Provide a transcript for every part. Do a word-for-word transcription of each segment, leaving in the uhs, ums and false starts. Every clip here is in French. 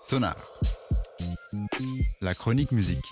Sonar, la chronique musique.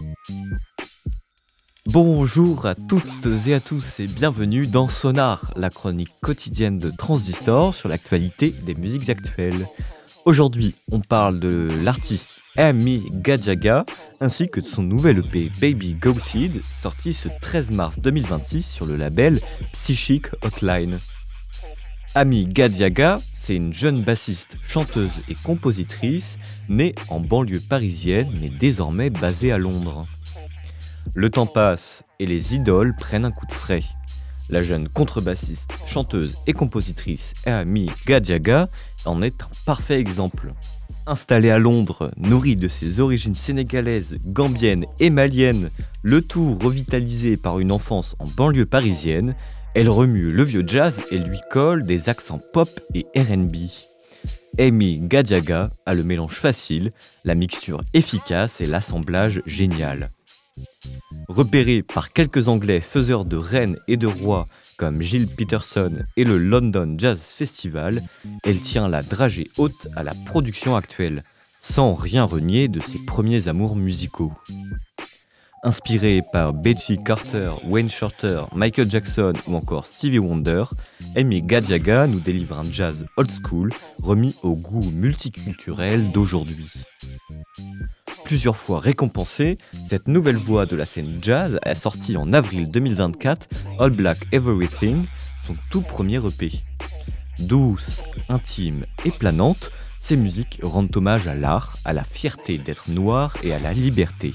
Bonjour à toutes et à tous et bienvenue dans Sonar, la chronique quotidienne de Transistor sur l'actualité des musiques actuelles. Aujourd'hui, on parle de l'artiste Amy Gadiaga ainsi que de son nouvel E P Baby Goated, sorti ce treize mars deux mille vingt-six sur le label Psychic Hotline. Amy Gadiaga, c'est une jeune bassiste, chanteuse et compositrice née en banlieue parisienne mais désormais basée à Londres. Le temps passe et les idoles prennent un coup de frais. La jeune contrebassiste, chanteuse et compositrice Amy Gadiaga en est un parfait exemple. Installée à Londres, nourrie de ses origines sénégalaises, gambiennes et maliennes, le tout revitalisé par une enfance en banlieue parisienne, elle remue le vieux jazz et lui colle des accents pop et R and B. Amy Gadiaga a le mélange facile, la mixture efficace et l'assemblage génial. Repérée par quelques Anglais faiseurs de reines et de rois comme Gilles Peterson et le London Jazz Festival, elle tient la dragée haute à la production actuelle, sans rien renier de ses premiers amours musicaux. Inspirée par Becky Carter, Wayne Shorter, Michael Jackson ou encore Stevie Wonder, Amy Gadiaga nous délivre un jazz old school remis au goût multiculturel d'aujourd'hui. Plusieurs fois récompensée, cette nouvelle voix de la scène jazz a sorti en avril deux mille vingt-quatre All Black Everything, son tout premier E P. Douce, intime et planante, ces musiques rendent hommage à l'art, à la fierté d'être noir et à la liberté.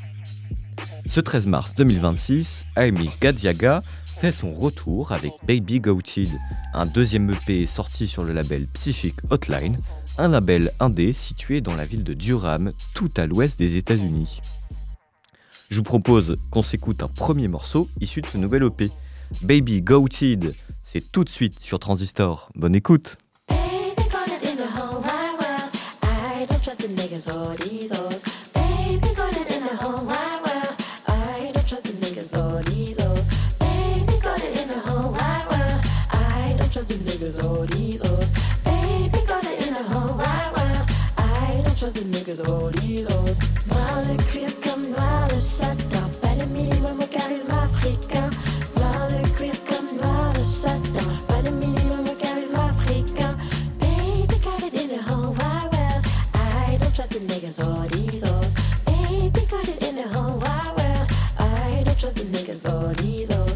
Ce treize mars deux mille vingt-six, Amy Gadiaga fait son retour avec Baby Goated, un deuxième E P sorti sur le label Psychic Hotline, un label indé situé dans la ville de Durham, tout à l'ouest des États-Unis. Je vous propose qu'on s'écoute un premier morceau issu de ce nouvel E P. Baby Goated, c'est tout de suite sur Transistor. Bonne écoute! All these hoes, baby, got it in the whole wide world. I don't trust the niggas, all these hoes. Noir le cuir comme noir le châtain, pas de minimum au charisme africain. Noir le cuir comme noir le châtain, pas de minimum au charisme africain. Baby, got it in the whole wide world. I don't trust the niggas, all these hoes. Baby, got it in the whole wide world. I don't trust the niggas, all these hoes.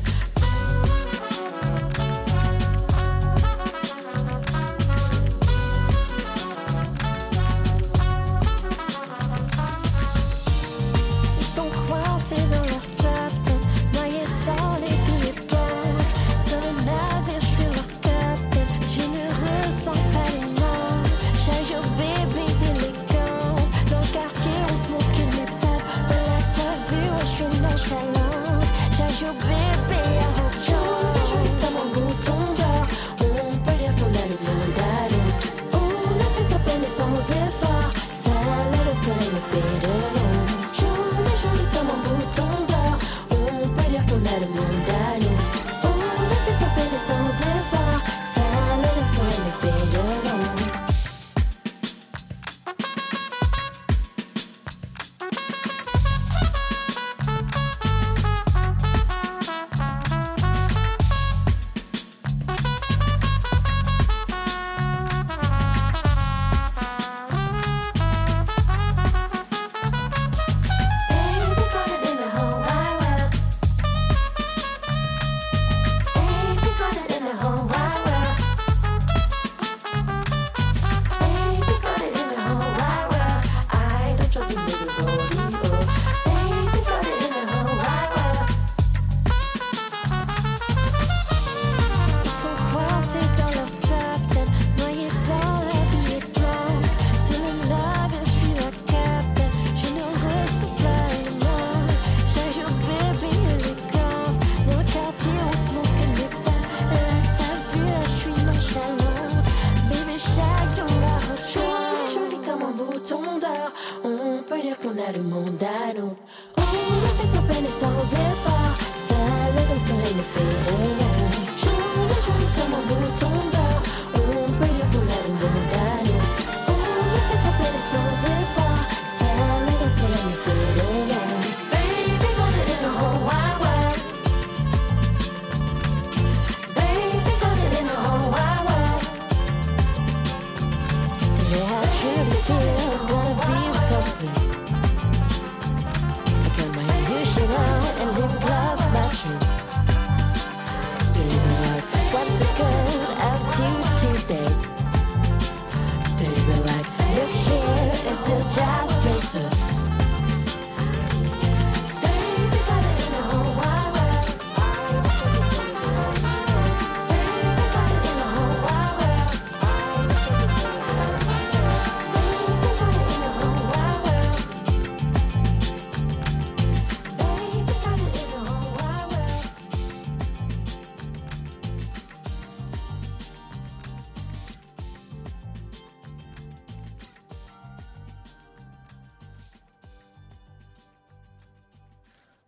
On peut dire qu'on a le monde à nous. On ne fait sans peine et sans effort.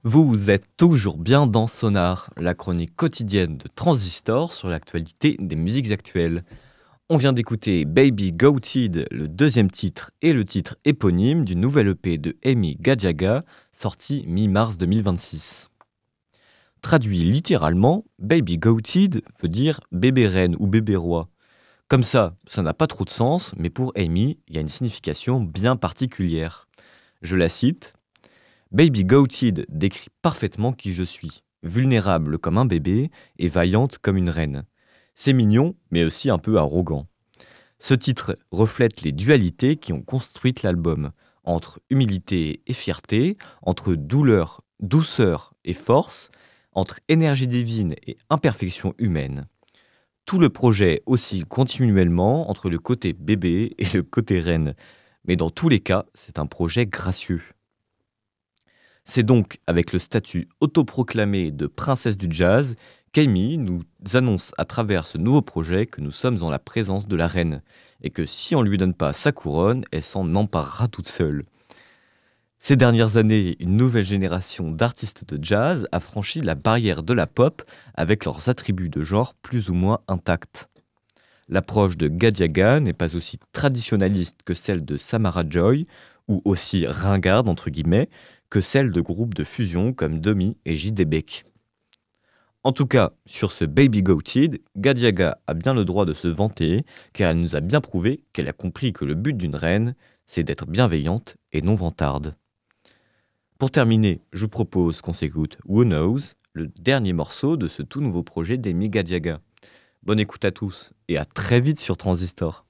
Vous êtes toujours bien dans Sonar, la chronique quotidienne de Transistor sur l'actualité des musiques actuelles. On vient d'écouter Baby Goated, le deuxième titre et le titre éponyme du nouvel E P de Amy Gadiaga, sorti mi-mars deux mille vingt-six. Traduit littéralement, Baby Goated veut dire bébé reine ou bébé roi. Comme ça, ça n'a pas trop de sens, mais pour Amy, il y a une signification bien particulière. Je la cite. Baby Goated décrit parfaitement qui je suis, vulnérable comme un bébé et vaillante comme une reine. C'est mignon, mais aussi un peu arrogant. Ce titre reflète les dualités qui ont construit l'album, entre humilité et fierté, entre douleur, douceur et force, entre énergie divine et imperfection humaine. Tout le projet oscille continuellement entre le côté bébé et le côté reine, mais dans tous les cas, c'est un projet gracieux. C'est donc avec le statut autoproclamé de princesse du jazz qu'Amy nous annonce à travers ce nouveau projet que nous sommes en la présence de la reine et que si on ne lui donne pas sa couronne, elle s'en emparera toute seule. Ces dernières années, une nouvelle génération d'artistes de jazz a franchi la barrière de la pop avec leurs attributs de genre plus ou moins intacts. L'approche de Gadiaga n'est pas aussi traditionnaliste que celle de Samara Joy, ou aussi ringarde entre guillemets, que celle de groupes de fusion comme Domi et J D Beck. En tout cas, sur ce Baby Goated, Gadiaga a bien le droit de se vanter, car elle nous a bien prouvé qu'elle a compris que le but d'une reine, c'est d'être bienveillante et non vantarde. Pour terminer, je vous propose qu'on s'écoute Who Knows, le dernier morceau de ce tout nouveau projet d'Amy Gadiaga. Bonne écoute à tous et à très vite sur Transistor.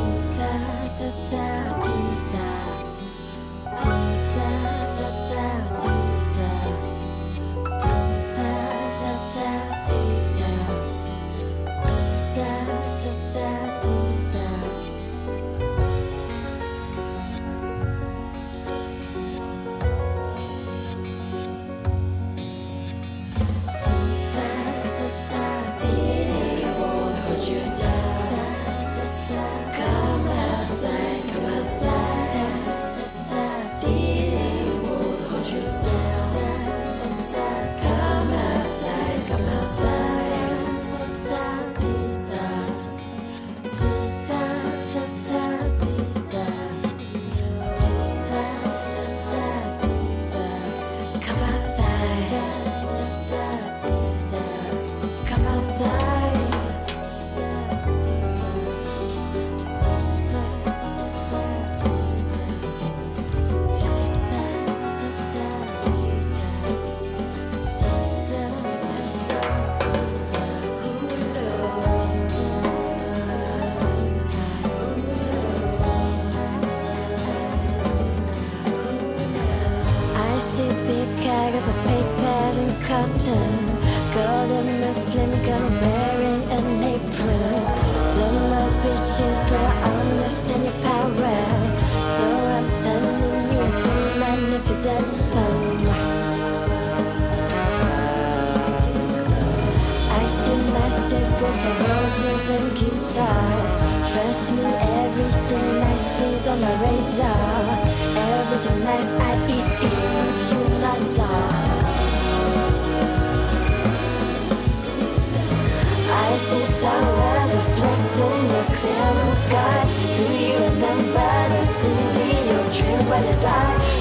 Bags of papers and cotton, golden Muslim girl wearing an apron. Don't must be changed to understand your power. So I'm turning you into a magnificent son. I see massive books of roses and guitars. Trust me, everything nice is on my radar. Everything nice I eat, eat if you like that. I see towers reflecting the clear blue sky. Do you remember the city your dreams when they die?